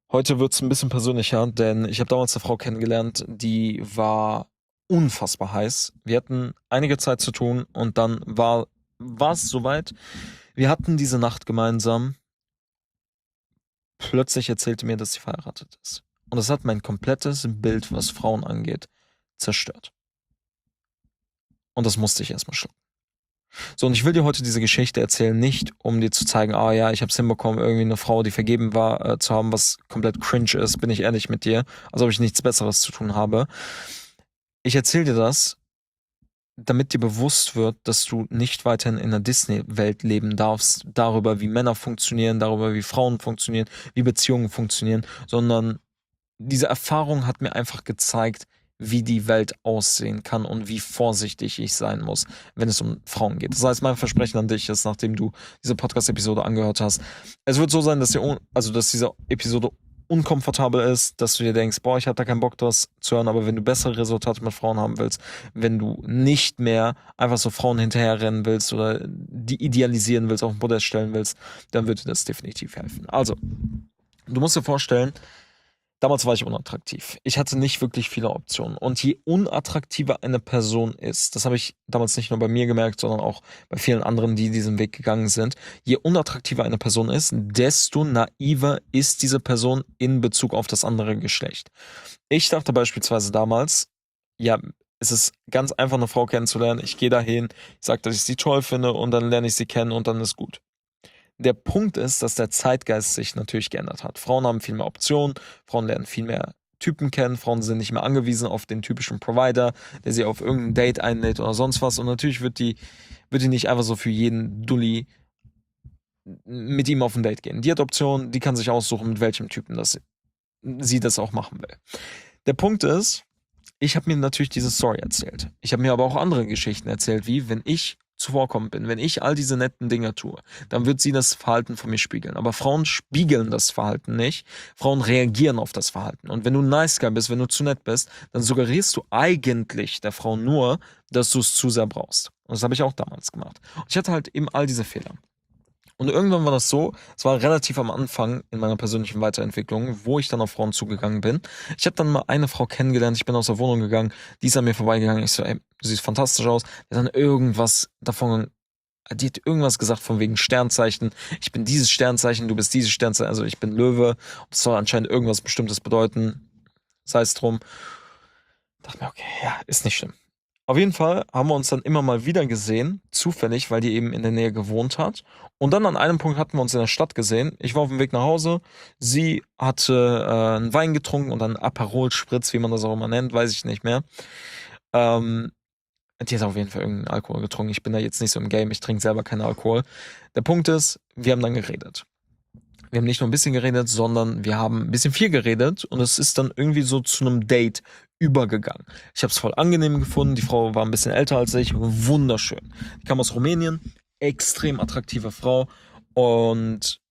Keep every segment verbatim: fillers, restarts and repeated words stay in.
Heute wird es ein bisschen persönlicher, denn ich habe damals eine Frau kennengelernt, die war unfassbar heiß. Wir hatten einige Zeit zu tun und dann war war es soweit. Wir hatten diese Nacht gemeinsam. Plötzlich erzählte mir, dass sie verheiratet ist. Und das hat mein komplettes Bild, was Frauen angeht, zerstört. Und das musste ich erstmal schlucken. So, und ich will dir heute diese Geschichte erzählen, nicht um dir zu zeigen, ah ja, ich habe es hinbekommen, irgendwie eine Frau, die vergeben war, äh, zu haben, was komplett cringe ist, bin ich ehrlich mit dir, als ob ich nichts Besseres zu tun habe. Ich erzähle dir das, damit dir bewusst wird, dass du nicht weiterhin in der Disney-Welt leben darfst, darüber, wie Männer funktionieren, darüber, wie Frauen funktionieren, wie Beziehungen funktionieren, sondern diese Erfahrung hat mir einfach gezeigt, wie die Welt aussehen kann und wie vorsichtig ich sein muss, wenn es um Frauen geht. Das heißt, mein Versprechen an dich ist, nachdem du diese Podcast-Episode angehört hast, es wird so sein, dass, dir, un- also, dass diese Episode unkomfortabel ist, dass du dir denkst, boah, ich habe da keinen Bock, das zu hören, aber wenn du bessere Resultate mit Frauen haben willst, wenn du nicht mehr einfach so Frauen hinterherrennen willst oder die idealisieren willst, auf den Podest stellen willst, dann wird dir das definitiv helfen. Also, du musst dir vorstellen, damals war ich unattraktiv. Ich hatte nicht wirklich viele Optionen. Und je unattraktiver eine Person ist, das habe ich damals nicht nur bei mir gemerkt, sondern auch bei vielen anderen, die diesen Weg gegangen sind, je unattraktiver eine Person ist, desto naiver ist diese Person in Bezug auf das andere Geschlecht. Ich dachte beispielsweise damals, ja, es ist ganz einfach, eine Frau kennenzulernen. Ich gehe dahin, ich sage, dass ich sie toll finde und dann lerne ich sie kennen und dann ist gut. Der Punkt ist, dass der Zeitgeist sich natürlich geändert hat. Frauen haben viel mehr Optionen, Frauen lernen viel mehr Typen kennen, Frauen sind nicht mehr angewiesen auf den typischen Provider, der sie auf irgendein Date einlädt oder sonst was. Und natürlich wird die, wird die nicht einfach so für jeden Dulli mit ihm auf ein Date gehen. Die hat Optionen, die kann sich aussuchen, mit welchem Typen das, sie das auch machen will. Der Punkt ist, ich habe mir natürlich diese Story erzählt. Ich habe mir aber auch andere Geschichten erzählt, wie wenn ich zuvorkommend bin, wenn ich all diese netten Dinge tue, dann wird sie das Verhalten von mir spiegeln. Aber Frauen spiegeln das Verhalten nicht. Frauen reagieren auf das Verhalten. Und wenn du ein Nice Guy bist, wenn du zu nett bist, dann suggerierst du eigentlich der Frau nur, dass du es zu sehr brauchst. Und das habe ich auch damals gemacht. Und ich hatte halt eben all diese Fehler. Und irgendwann war das so, es war relativ am Anfang in meiner persönlichen Weiterentwicklung, wo ich dann auf Frauen zugegangen bin. Ich habe dann mal eine Frau kennengelernt, ich bin aus der Wohnung gegangen, die ist an mir vorbeigegangen. Ich so, ey, du siehst fantastisch aus. Die hat dann irgendwas davon, die hat irgendwas gesagt von wegen Sternzeichen. Ich bin dieses Sternzeichen, du bist dieses Sternzeichen, also ich bin Löwe. Das soll anscheinend irgendwas Bestimmtes bedeuten. Sei es drum. Dachte mir, okay, ja, ist nicht schlimm. Auf jeden Fall haben wir uns dann immer mal wieder gesehen, zufällig, weil die eben in der Nähe gewohnt hat. Und dann an einem Punkt hatten wir uns in der Stadt gesehen. Ich war auf dem Weg nach Hause. Sie hatte äh, einen Wein getrunken und einen Aperol Spritz, wie man das auch immer nennt, weiß ich nicht mehr. Ähm, Die hat auf jeden Fall irgendeinen Alkohol getrunken. Ich bin da jetzt nicht so im Game, ich trinke selber keinen Alkohol. Der Punkt ist, wir haben dann geredet. Wir haben nicht nur ein bisschen geredet, sondern wir haben ein bisschen viel geredet und es ist dann irgendwie so zu einem Date übergegangen. Ich habe es voll angenehm gefunden. Die Frau war ein bisschen älter als ich, wunderschön. Die kam aus Rumänien, extrem attraktive Frau und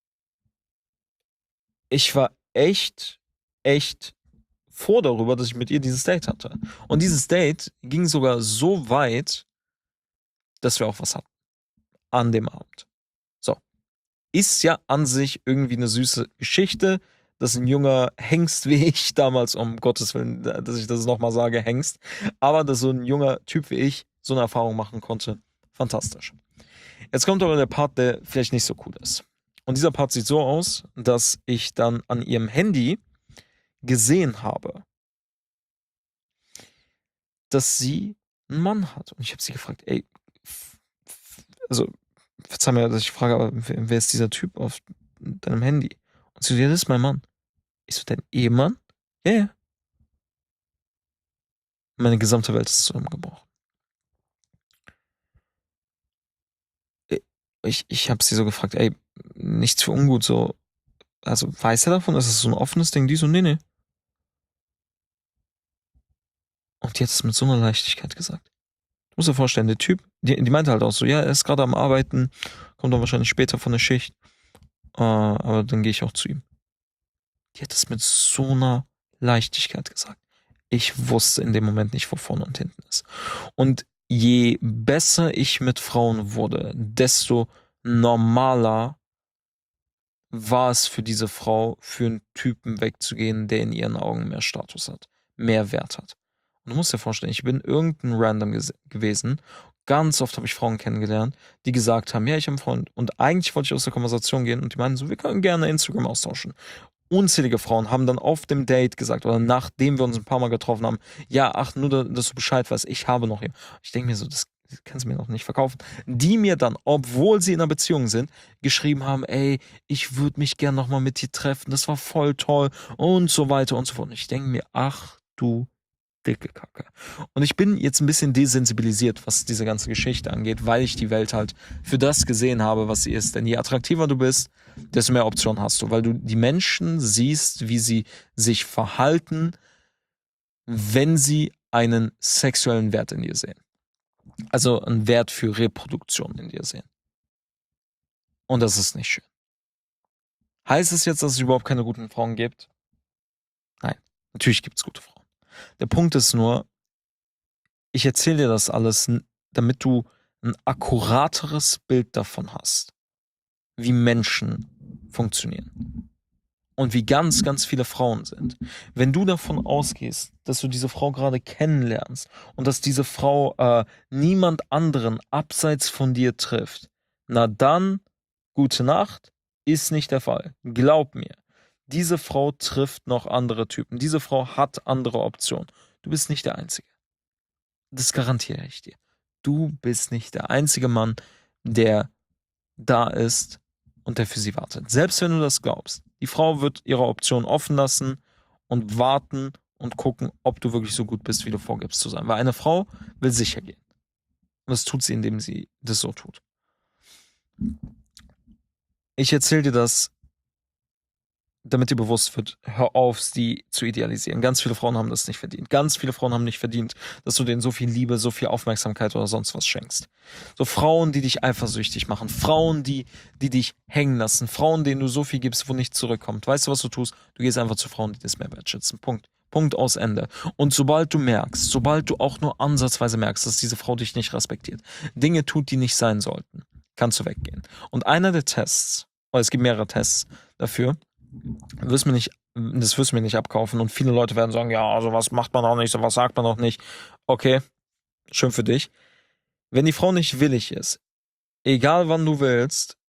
ich war echt, echt froh darüber, dass ich mit ihr dieses Date hatte. Und dieses Date ging sogar so weit, dass wir auch was hatten an dem Abend. So. Ist ja an sich irgendwie eine süße Geschichte, dass ein junger Hengst wie ich damals, um Gottes Willen, dass ich das nochmal sage, Hengst, aber dass so ein junger Typ wie ich so eine Erfahrung machen konnte, fantastisch. Jetzt kommt aber der Part, der vielleicht nicht so cool ist. Und dieser Part sieht so aus, dass ich dann an ihrem Handy gesehen habe, dass sie einen Mann hat. Und ich habe sie gefragt, ey, f- f- also, verzeih mir, dass ich frage, aber wer, wer ist dieser Typ auf deinem Handy? Und sie so, ja, das ist mein Mann. Ich so, dein Ehemann? Ja, ja. Meine gesamte Welt ist zusammengebrochen. Äh, Ich, ich habe sie so gefragt, ey, nichts für ungut, so, also weiß er davon, ist es so ein offenes Ding? Die so, nee, nee. Und die hat es mit so einer Leichtigkeit gesagt. Du musst dir vorstellen, der Typ, die, die meinte halt auch so, ja, er ist gerade am Arbeiten, kommt dann wahrscheinlich später von der Schicht, äh, aber dann gehe ich auch zu ihm. Die hat es mit so einer Leichtigkeit gesagt. Ich wusste in dem Moment nicht, wo vorne und hinten ist. Und je besser ich mit Frauen wurde, desto normaler war es für diese Frau, für einen Typen wegzugehen, der in ihren Augen mehr Status hat, mehr Wert hat. Und du musst dir vorstellen, ich bin irgendein Random ges- gewesen. Ganz oft habe ich Frauen kennengelernt, die gesagt haben, ja, ich habe einen Freund. Und eigentlich wollte ich aus der Konversation gehen und die meinen so, wir können gerne Instagram austauschen. Unzählige Frauen haben dann auf dem Date gesagt oder nachdem wir uns ein paar Mal getroffen haben, ja, ach, nur, da- dass du Bescheid weißt, ich habe noch hier. Ich denke mir so, das kannst du mir noch nicht verkaufen. Die mir dann, obwohl sie in einer Beziehung sind, geschrieben haben, ey, ich würde mich gern nochmal mit dir treffen, das war voll toll und so weiter und so fort. Und ich denke mir, ach du dicke Kacke. Und ich bin jetzt ein bisschen desensibilisiert, was diese ganze Geschichte angeht, weil ich die Welt halt für das gesehen habe, was sie ist. Denn je attraktiver du bist, desto mehr Optionen hast du, weil du die Menschen siehst, wie sie sich verhalten, wenn sie einen sexuellen Wert in dir sehen. Also einen Wert für Reproduktion in dir sehen. Und das ist nicht schön. Heißt es jetzt, dass es überhaupt keine guten Frauen gibt? Nein, natürlich gibt es gute Frauen. Der Punkt ist nur, ich erzähle dir das alles, n- damit du ein akkurateres Bild davon hast, wie Menschen funktionieren und wie ganz, ganz viele Frauen sind. Wenn du davon ausgehst, dass du diese Frau gerade kennenlernst und dass diese Frau äh, niemand anderen abseits von dir trifft, na dann, gute Nacht, ist nicht der Fall. Glaub mir, diese Frau trifft noch andere Typen. Diese Frau hat andere Optionen. Du bist nicht der Einzige. Das garantiere ich dir. Du bist nicht der einzige Mann, der da ist und der für sie wartet. Selbst wenn du das glaubst. Die Frau wird ihre Option offen lassen und warten und gucken, ob du wirklich so gut bist, wie du vorgibst zu sein. Weil eine Frau will sicher gehen. Und das tut sie, indem sie das so tut. Ich erzähle dir das, damit dir bewusst wird, hör auf, sie zu idealisieren. Ganz viele Frauen haben das nicht verdient. Ganz viele Frauen haben nicht verdient, dass du denen so viel Liebe, so viel Aufmerksamkeit oder sonst was schenkst. So Frauen, die dich eifersüchtig machen. Frauen, die, die dich hängen lassen. Frauen, denen du so viel gibst, wo nichts zurückkommt. Weißt du, was du tust? Du gehst einfach zu Frauen, die das mehr wertschätzen. Punkt. Punkt aus Ende. Und sobald du merkst, sobald du auch nur ansatzweise merkst, dass diese Frau dich nicht respektiert, Dinge tut, die nicht sein sollten, kannst du weggehen. Und einer der Tests, oder es gibt mehrere Tests dafür, wirst mir nicht, das wirst du mir nicht abkaufen und viele Leute werden sagen, ja, sowas macht man auch nicht, sowas sagt man auch nicht. Okay, schön für dich. Wenn die Frau nicht willig ist, egal wann du willst,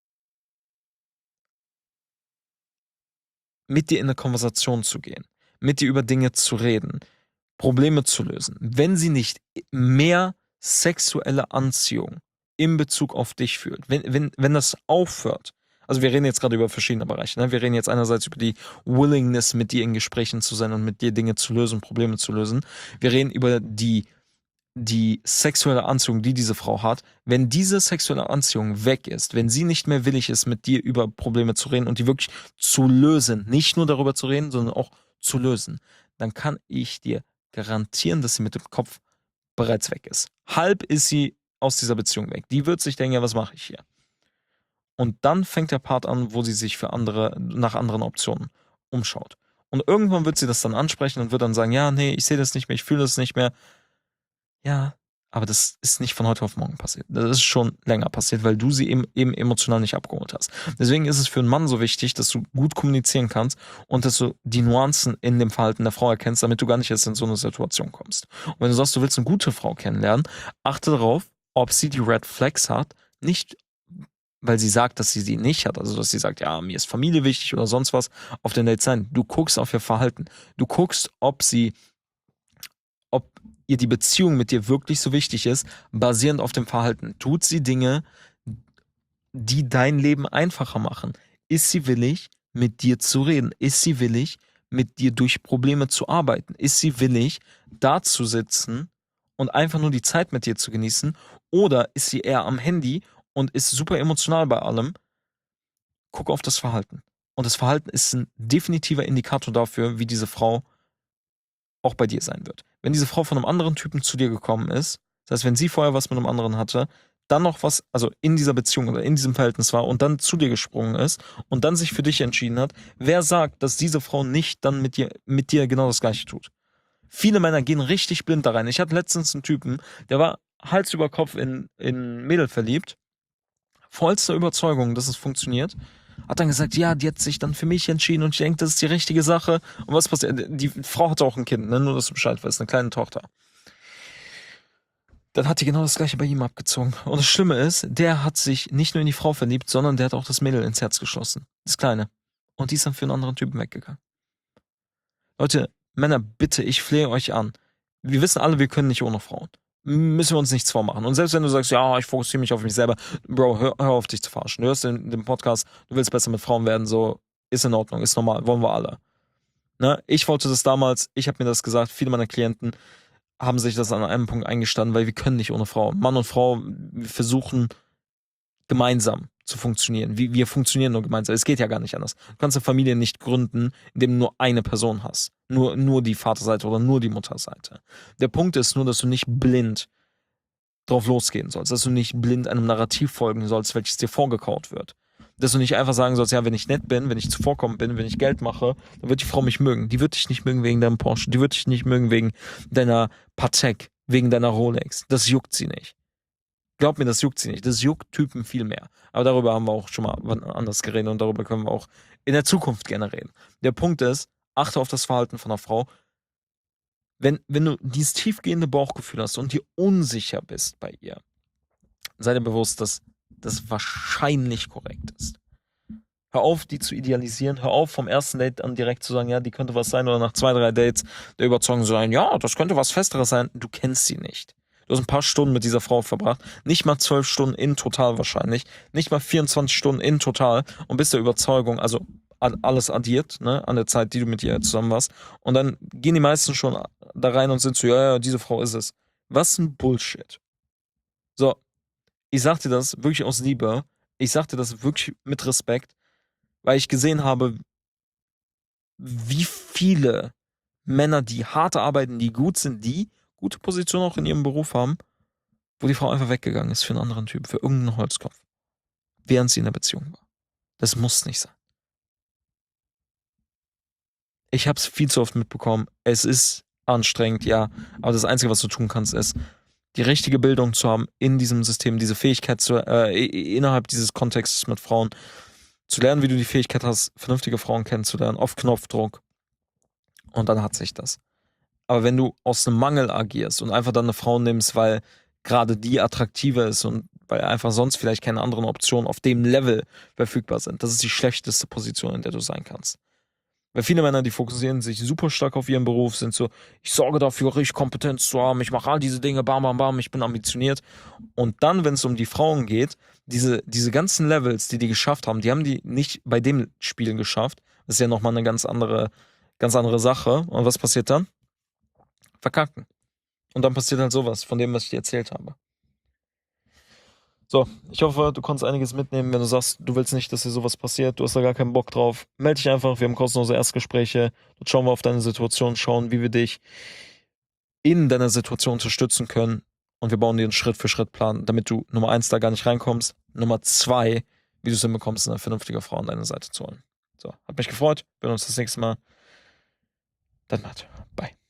mit dir in eine Konversation zu gehen, mit dir über Dinge zu reden, Probleme zu lösen, wenn sie nicht mehr sexuelle Anziehung in Bezug auf dich fühlt, wenn, wenn, wenn das aufhört, also wir reden jetzt gerade über verschiedene Bereiche, ne? Wir reden jetzt einerseits über die Willingness, mit dir in Gesprächen zu sein und mit dir Dinge zu lösen, Probleme zu lösen. Wir reden über die, die sexuelle Anziehung, die diese Frau hat. Wenn diese sexuelle Anziehung weg ist, wenn sie nicht mehr willig ist, mit dir über Probleme zu reden und die wirklich zu lösen, nicht nur darüber zu reden, sondern auch zu lösen, dann kann ich dir garantieren, dass sie mit dem Kopf bereits weg ist. Halb ist sie aus dieser Beziehung weg. Die wird sich denken, ja, was mache ich hier? Und dann fängt der Part an, wo sie sich für andere, nach anderen Optionen umschaut. Und irgendwann wird sie das dann ansprechen und wird dann sagen, ja, nee, ich sehe das nicht mehr, ich fühle das nicht mehr. Ja, aber das ist nicht von heute auf morgen passiert. Das ist schon länger passiert, weil du sie eben, eben emotional nicht abgeholt hast. Deswegen ist es für einen Mann so wichtig, dass du gut kommunizieren kannst und dass du die Nuancen in dem Verhalten der Frau erkennst, damit du gar nicht erst in so eine Situation kommst. Und wenn du sagst, du willst eine gute Frau kennenlernen, achte darauf, ob sie die Red Flags hat, nicht weil sie sagt, dass sie sie nicht hat, also dass sie sagt, ja, mir ist Familie wichtig oder sonst was, auf den Dates sein. Du guckst auf ihr Verhalten. Du guckst, ob sie, ob ihr die Beziehung mit dir wirklich so wichtig ist, basierend auf dem Verhalten. Tut sie Dinge, die dein Leben einfacher machen? Ist sie willig, mit dir zu reden? Ist sie willig, mit dir durch Probleme zu arbeiten? Ist sie willig, da zu sitzen und einfach nur die Zeit mit dir zu genießen? Oder ist sie eher am Handy und ist super emotional bei allem? Guck auf das Verhalten. Und das Verhalten ist ein definitiver Indikator dafür, wie diese Frau auch bei dir sein wird. Wenn diese Frau von einem anderen Typen zu dir gekommen ist, das heißt, wenn sie vorher was mit einem anderen hatte, dann noch was, also in dieser Beziehung oder in diesem Verhältnis war und dann zu dir gesprungen ist und dann sich für dich entschieden hat, wer sagt, dass diese Frau nicht dann mit dir, mit dir genau das Gleiche tut? Viele Männer gehen richtig blind da rein. Ich hatte letztens einen Typen, der war Hals über Kopf in, in ein Mädel verliebt, vollster Überzeugung, dass es funktioniert. hat dann gesagt, ja, die hat sich dann für mich entschieden und ich denke, das ist die richtige Sache. Und was passiert? Die Frau hatte auch ein Kind, ne? Nur, dass du Bescheid weißt, eine kleine Tochter. Dann hat die genau das gleiche bei ihm abgezogen. Und das Schlimme ist, der hat sich nicht nur in die Frau verliebt, sondern der hat auch das Mädel ins Herz geschlossen. Das Kleine. Und die ist dann für einen anderen Typen weggegangen. Leute, Männer, bitte, ich flehe euch an. Wir wissen alle, wir können nicht ohne Frauen. Müssen wir uns nichts vormachen. Und selbst wenn du sagst, ja, ich fokussiere mich auf mich selber, Bro, hör, hör auf dich zu verarschen. Du hörst den, den Podcast, du willst besser mit Frauen werden, so, ist in Ordnung, ist normal, wollen wir alle. Ne? Ich wollte das damals, ich habe mir das gesagt, viele meiner Klienten haben sich das an einem Punkt eingestanden, weil wir können nicht ohne Frau. Mann und Frau, wir versuchen gemeinsam zu funktionieren. Wir, wir funktionieren nur gemeinsam. Es geht ja gar nicht anders. Du kannst eine Familie nicht gründen, indem du nur eine Person hast. Nur, nur die Vaterseite oder nur die Mutterseite. Der Punkt ist nur, dass du nicht blind drauf losgehen sollst. Dass du nicht blind einem Narrativ folgen sollst, welches dir vorgekaut wird. Dass du nicht einfach sagen sollst, ja, wenn ich nett bin, wenn ich zuvorkommend bin, wenn ich Geld mache, dann wird die Frau mich mögen. Die wird dich nicht mögen wegen deinem Porsche. Die wird dich nicht mögen wegen deiner Patek, wegen deiner Rolex. Das juckt sie nicht. Glaub mir, das juckt sie nicht. Das juckt Typen viel mehr. Aber darüber haben wir auch schon mal anders geredet und darüber können wir auch in der Zukunft gerne reden. Der Punkt ist, achte auf das Verhalten von einer Frau. Wenn, wenn du dieses tiefgehende Bauchgefühl hast und dir unsicher bist bei ihr, sei dir bewusst, dass das wahrscheinlich korrekt ist. Hör auf, die zu idealisieren. Hör auf, vom ersten Date an direkt zu sagen, ja, die könnte was sein. Oder nach zwei, drei Dates der Überzeugung zu sein, ja, das könnte was Festeres sein. Du kennst sie nicht. Du hast ein paar Stunden mit dieser Frau verbracht. Nicht mal zwölf Stunden in total wahrscheinlich. Nicht mal vierundzwanzig Stunden in total. Und bist der Überzeugung, also alles addiert, ne, an der Zeit, die du mit ihr zusammen warst. Und dann gehen die meisten schon da rein und sind so, ja, ja, diese Frau ist es. Was ein Bullshit. So, ich sag dir das wirklich aus Liebe. Ich sag dir das wirklich mit Respekt, weil ich gesehen habe, wie viele Männer, die hart arbeiten, die gut sind, die gute Position auch in ihrem Beruf haben, wo die Frau einfach weggegangen ist für einen anderen Typ, für irgendeinen Holzkopf, während sie in der Beziehung war. Das muss nicht sein. Ich habe es viel zu oft mitbekommen. Es ist anstrengend, ja, aber das Einzige, was du tun kannst, ist, die richtige Bildung zu haben in diesem System, diese Fähigkeit zu, äh, innerhalb dieses Kontextes mit Frauen, zu lernen, wie du die Fähigkeit hast, vernünftige Frauen kennenzulernen, auf Knopfdruck. Und dann hat sich das. Aber wenn du aus einem Mangel agierst und einfach dann eine Frau nimmst, weil gerade die attraktiver ist und weil einfach sonst vielleicht keine anderen Optionen auf dem Level verfügbar sind, das ist die schlechteste Position, in der du sein kannst. Weil viele Männer, die fokussieren sich super stark auf ihren Beruf, sind so, ich sorge dafür, richtig Kompetenz zu haben, ich mache all diese Dinge, bam, bam, bam, ich bin ambitioniert. Und dann, wenn es um die Frauen geht, diese, diese ganzen Levels, die die geschafft haben, die haben die nicht bei dem Spiel geschafft. Das ist ja nochmal eine ganz andere, ganz andere Sache. Und was passiert dann? Verkacken. Und dann passiert halt sowas, von dem, was ich dir erzählt habe. So, ich hoffe, du konntest einiges mitnehmen. Wenn du sagst, du willst nicht, dass dir sowas passiert, du hast da gar keinen Bock drauf, melde dich einfach. Wir haben kostenlose Erstgespräche. Dort schauen wir auf deine Situation, schauen, wie wir dich in deiner Situation unterstützen können. Und wir bauen dir einen Schritt-für-Schritt-Plan, damit du Nummer eins da gar nicht reinkommst. Nummer zwei, wie du es hinbekommst, eine vernünftige Frau an deine Seite zu holen. So, hat mich gefreut. Wir sehen uns das nächste Mal. Dann Matt. Bye.